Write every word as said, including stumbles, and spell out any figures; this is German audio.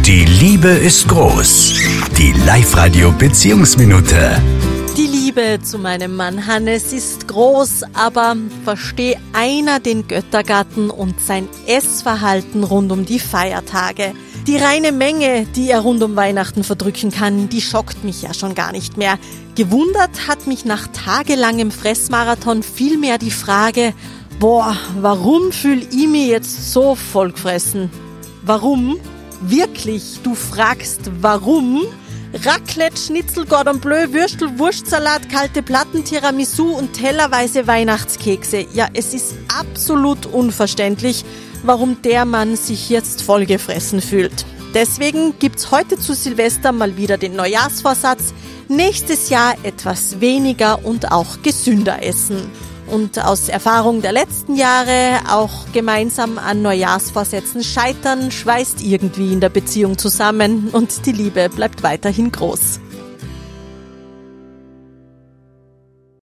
Die Liebe ist groß. Die Live-Radio-Beziehungsminute. Die Liebe zu meinem Mann Hannes ist groß, aber versteh einer den Göttergatten und sein Essverhalten rund um die Feiertage. Die reine Menge, die er rund um Weihnachten verdrücken kann, die schockt mich ja schon gar nicht mehr. Gewundert hat mich nach tagelangem Fressmarathon vielmehr die Frage, boah, warum fühl ich mich jetzt so vollgefressen? Warum? Wirklich, du fragst, warum? Raclette, Schnitzel, Cordon Bleu, Würstel, Wurstsalat, kalte Platten, Tiramisu und tellerweise Weihnachtskekse. Ja, es ist absolut unverständlich, warum der Mann sich jetzt vollgefressen fühlt. Deswegen gibt's heute zu Silvester mal wieder den Neujahrsvorsatz, nächstes Jahr etwas weniger und auch gesünder essen. Und aus Erfahrung der letzten Jahre, auch gemeinsam an Neujahrsvorsätzen scheitern, schweißt irgendwie in der Beziehung zusammen und die Liebe bleibt weiterhin groß.